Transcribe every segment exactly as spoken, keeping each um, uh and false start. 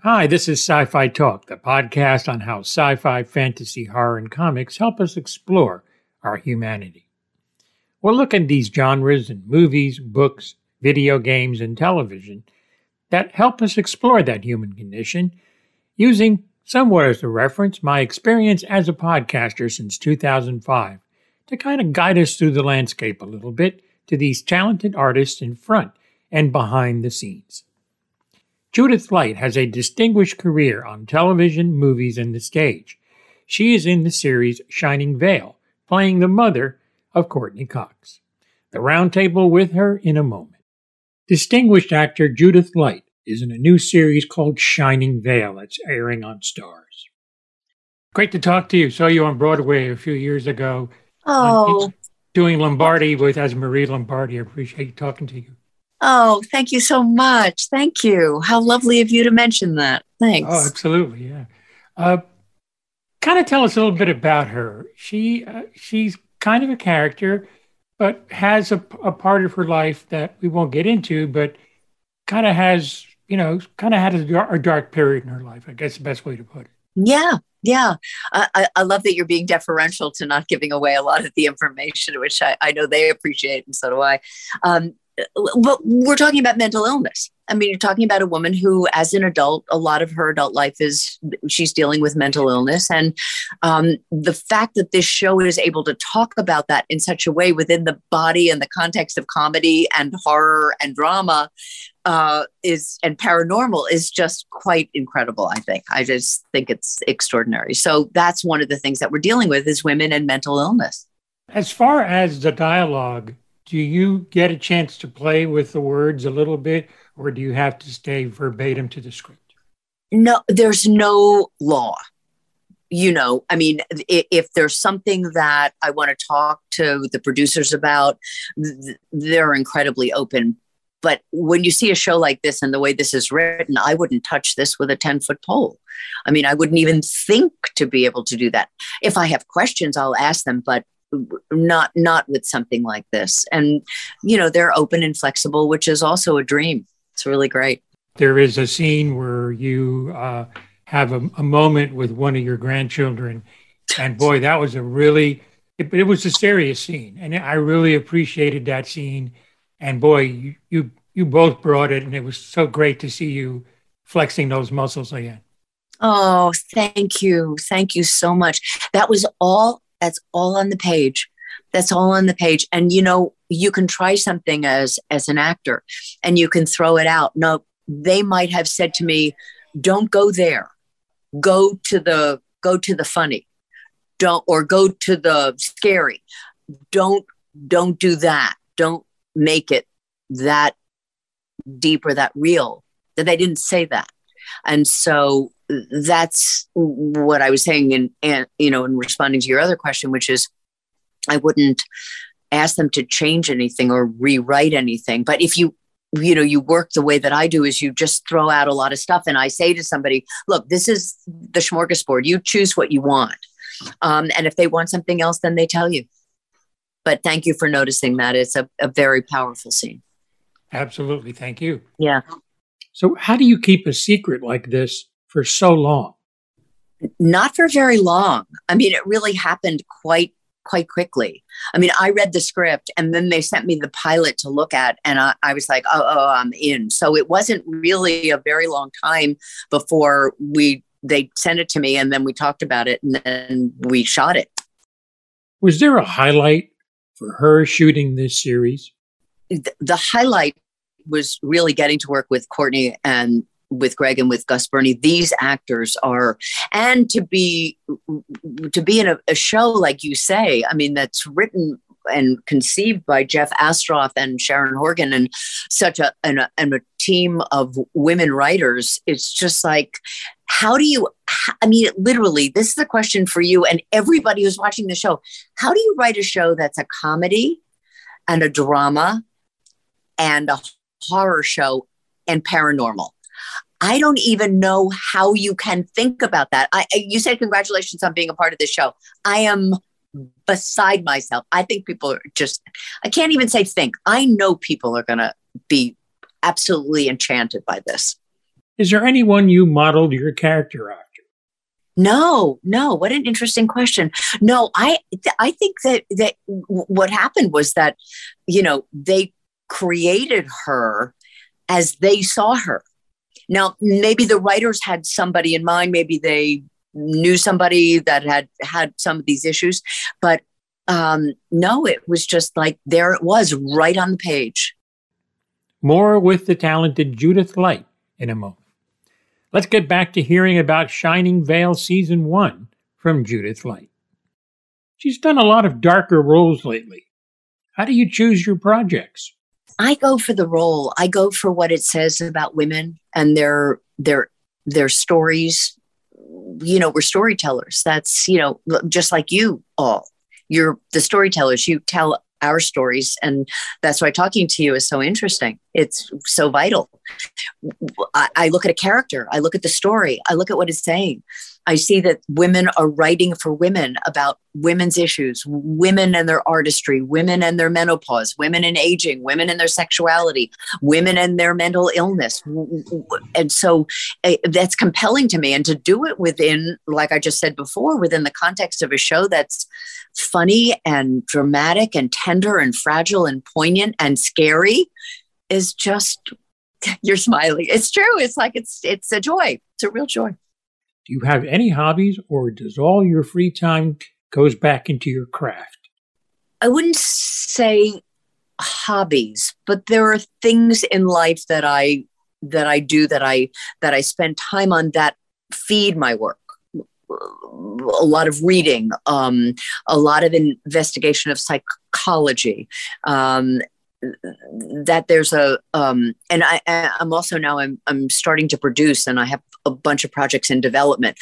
Hi, this is Sci-Fi Talk, the podcast on how sci-fi, fantasy, horror, and comics help us explore our humanity. We'll look at these genres in movies, books, video games, and television that help us explore that human condition, using somewhat as a reference my experience as a podcaster since two thousand five to kind of guide us through the landscape a little bit to these talented artists in front and behind the scenes. Judith Light has a distinguished career on television, movies, and the stage. She is in the series Shining Vale, playing the mother of Courtney Cox. The roundtable with her in a moment. Distinguished actor Judith Light is in a new series called Shining Vale that's airing on Starz. Great to talk to you. Saw you on Broadway a few years ago. Oh. On, doing Lombardi with as Marie Lombardi. I appreciate talking to you. Oh, thank you so much. Thank you. How lovely of you to mention that. Thanks. Oh, absolutely. Yeah. Uh, kind of tell us a little bit about her. She uh, she's kind of a character, but has a, a part of her life that we won't get into, but kind of has, you know, kind of had a dark, a dark period in her life. I guess the best way to put it. Yeah. Yeah. I, I love that you're being deferential to not giving away a lot of the information, which I, I know they appreciate, and so do I. Um, But we're talking about mental illness. I mean, you're talking about a woman who, as an adult, a lot of her adult life is she's dealing with mental illness. And um, the fact that this show is able to talk about that in such a way within the body and the context of comedy and horror and drama uh, is and paranormal is just quite incredible, I think. I just think it's extraordinary. So that's one of the things that we're dealing with is women and mental illness. As far as the dialogue, do you get a chance to play with the words a little bit, or do you have to stay verbatim to the script? No, there's no law. You know, I mean, if, if there's something that I want to talk to the producers about, th- they're incredibly open. But when you see a show like this and the way this is written, I wouldn't touch this with a ten-foot pole. I mean, I wouldn't even think to be able to do that. If I have questions, I'll ask them, but not not with something like this. And, you know, they're open and flexible, which is also a dream. It's really great. There is a scene where you uh, have a, a moment with one of your grandchildren. And boy, that was a really, it, it was a serious scene. And I really appreciated that scene. And boy, you, you, you both brought it. And it was so great to see you flexing those muscles again. Oh, thank you. Thank you so much. That was all That's all on the page. That's all on the page. And, you know, you can try something as, as an actor and you can throw it out. No, they might have said to me, don't go there. Go to the, go to the funny. Don't, or go to the scary. Don't, don't do that. Don't make it that deep or that real. That they didn't say that. And so that's what I was saying in, in, you know, in responding to your other question, which is I wouldn't ask them to change anything or rewrite anything. But if you, you know, you work the way that I do is you just throw out a lot of stuff. And I say to somebody, look, this is the smorgasbord. You choose what you want. Um, and if they want something else, then they tell you. But thank you for noticing that. It's a, a very powerful scene. Absolutely. Thank you. Yeah. So how do you keep a secret like this for so long? Not for very long. I mean, it really happened quite, quite quickly. I mean, I read the script and then they sent me the pilot to look at and I, I was like, oh, oh, I'm in. So it wasn't really a very long time before we, they sent it to me and then we talked about it and then we shot it. Was there a highlight for her shooting this series? The, the highlight was really getting to work with Courtney and with Greg and with Gus Burney. These actors are, and to be, to be in a, a show, like you say, I mean, that's written and conceived by Jeff Astroff and Sharon Horgan and such a, and a, and a team of women writers. It's just like, how do you, I mean, literally, this is a question for you and everybody who's watching the show. How do you write a show that's a comedy and a drama and a horror show and paranormal? I don't even know how you can think about that. I, you said congratulations on being a part of this show. I am beside myself. I think people are just, I can't even say think. I know people are going to be absolutely enchanted by this. Is there anyone you modeled your character after? No, no. What an interesting question. No, I, th- I think that that w- what happened was that, you know, they created her as they saw her. Now, maybe the writers had somebody in mind. Maybe they knew somebody that had had some of these issues, but um, no, it was just like there it was, right on the page. More with the talented Judith Light in a moment. Let's get back to hearing about Shining Vale Season one from Judith Light. She's done a lot of darker roles lately. How do you choose your projects? I go for the role. I go for what it says about women and their their their stories. You know, we're storytellers. That's, you know, just like you all. You're the storytellers. You tell our stories, and that's why talking to you is so interesting. It's so vital. I, I look at a character, I look at the story, I look at what it's saying. I see that women are writing for women about women's issues, women and their artistry, women and their menopause, women and aging, women and their sexuality, women and their mental illness. And so uh, that's compelling to me. And to do it within, like I just said before, within the context of a show that's funny and dramatic and tender and fragile and poignant and scary is just, you're smiling. It's true. It's like, it's, it's a joy. It's a real joy. Do you have any hobbies, or does all your free time goes back into your craft? I wouldn't say hobbies, but there are things in life that I, that I do that I, that I spend time on that feed my work. A lot of reading, um, a lot of investigation of psychology, um, that there's a, um, and I, I'm also now I'm, I'm starting to produce, and I have a bunch of projects in development.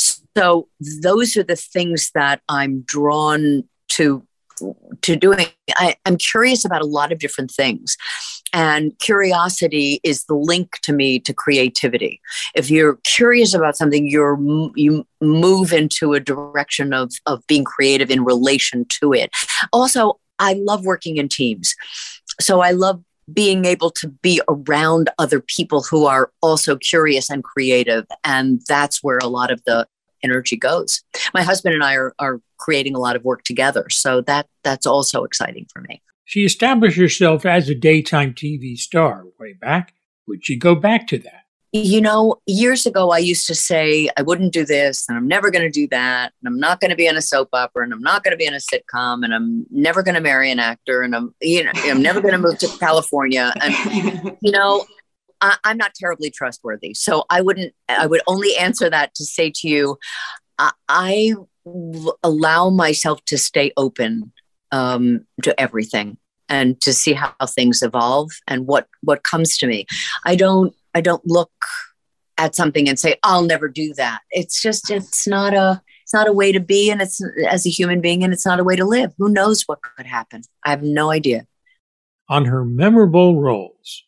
So those are the things that I'm drawn to, to doing. I, I'm curious about a lot of different things. And curiosity is the link to me to creativity. If you're curious about something, you're you move into a direction of, of being creative in relation to it. Also, I love working in teams. So I love being able to be around other people who are also curious and creative. And that's where a lot of the energy goes. My husband and I are, are creating a lot of work together. So that that's also exciting for me. She established herself as a daytime T V star way back. Would she go back to that? You know, years ago, I used to say, I wouldn't do this, and I'm never going to do that, and I'm not going to be in a soap opera, and I'm not going to be in a sitcom, and I'm never going to marry an actor, and I'm, you know, I'm never going to move to California. And, you know, I, I'm not terribly trustworthy. So I wouldn't, I would only answer that to say to you, I, I allow myself to stay open um, to everything and to see how things evolve and what, what comes to me. I don't, I don't look at something and say, I'll never do that. It's just, it's not a, it's not a way to be. And it's as a human being, and it's not a way to live. Who knows what could happen? I have no idea. On her memorable roles.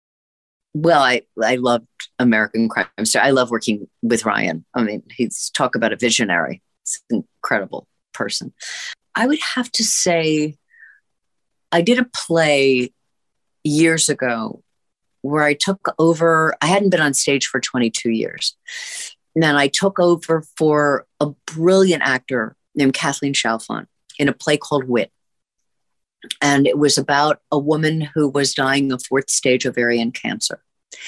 Well, I, I loved American Crime Story. I love working with Ryan. I mean, he's talk about a visionary. It's an incredible person. I would have to say, I did a play years ago where I took over. I hadn't been on stage for twenty-two years. And then I took over for a brilliant actor named Kathleen Chalfant in a play called Wit. And it was about a woman who was dying of fourth stage ovarian cancer.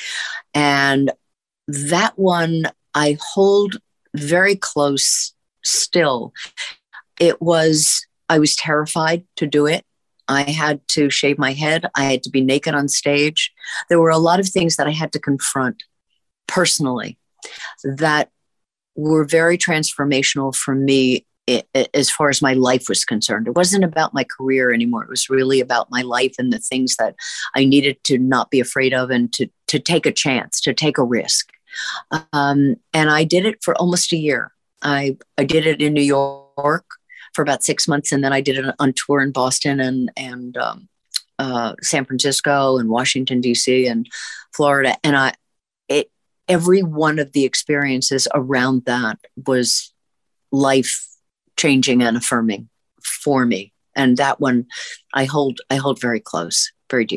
And that one I hold very close still. It was, I was terrified to do it. I had to shave my head. I had to be naked on stage. There were a lot of things that I had to confront personally that were very transformational for me as far as my life was concerned. It wasn't about my career anymore. It was really about my life and the things that I needed to not be afraid of and to, to take a chance, to take a risk. Um, and I did it for almost a year. I, I did it in New York for about six months. And then I did it on tour in Boston and, and um, uh, San Francisco and Washington, D C and Florida. And I, it, every one of the experiences around that was life changing and affirming for me. And that one I hold, I hold very close, very dear.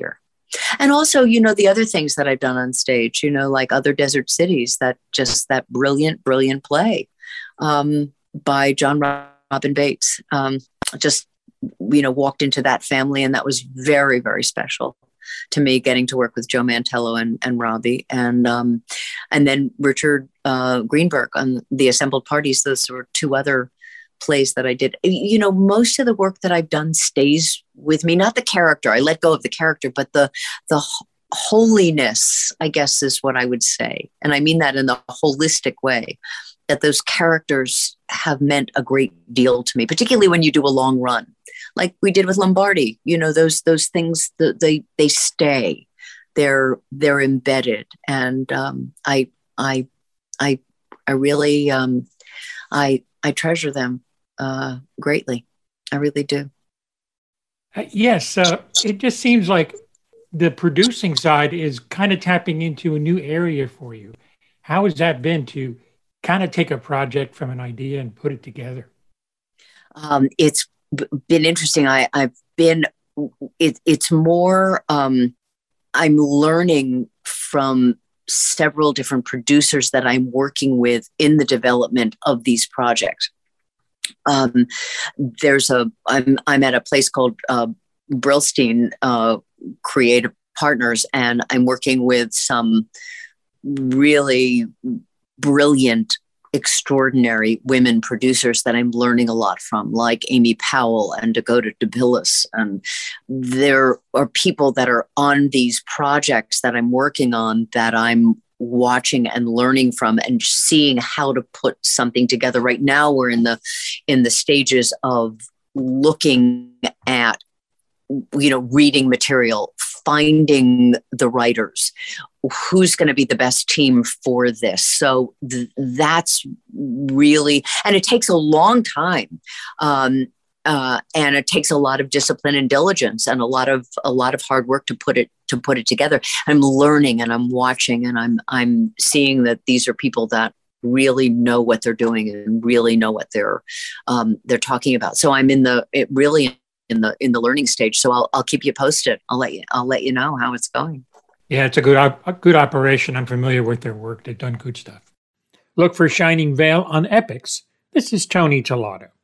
And also, you know, the other things that I've done on stage, you know, like Other Desert Cities, that just that brilliant, brilliant play um, by John Robin Bates. Um, just, you know, walked into that family, and that was very, very special to me, getting to work with Joe Mantello and, and Robbie. And um, and then Richard uh, Greenberg on The Assembled Parties. Those were two other plays that I did. You know, most of the work that I've done stays with me, not the character. I let go of the character, but the the holiness, I guess, is what I would say. And I mean that in the holistic way, that those characters have meant a great deal to me, particularly when you do a long run, like we did with Lombardi. You know, those those things, they they stay, they're they're embedded, and um, I I I I really um, I I treasure them uh, greatly. I really do. Uh, yes, uh, it just seems like the producing side is kind of tapping into a new area for you. How has that been to kind of take a project from an idea and put it together? Um, it's b- been interesting. I, I've been, it, it's more, um, I'm learning from several different producers that I'm working with in the development of these projects. Um, there's a, I'm, I'm at a place called uh, Brillstein uh, Creative Partners, and I'm working with some really brilliant, extraordinary women producers that I'm learning a lot from, like Amy Powell and Dakota DeBillis. And there are people that are on these projects that I'm working on that I'm watching and learning from and seeing how to put something together. Right now, we're in the in the stages of looking at, you know, reading material, finding the writers, who's going to be the best team for this. So th- that's really, and it takes a long time. Um, uh, and it takes a lot of discipline and diligence and a lot of, a lot of hard work to put it, to put it together. I'm learning and I'm watching and I'm, I'm seeing that these are people that really know what they're doing and really know what they're, um, they're talking about. So I'm in the, it really in the, in the learning stage. So I'll, I'll keep you posted. I'll let you, I'll let you know how it's going. Yeah, it's a good op- a good operation. I'm familiar with their work. They've done good stuff. Look for Shining Vale on Epix. This is Tony Tellado.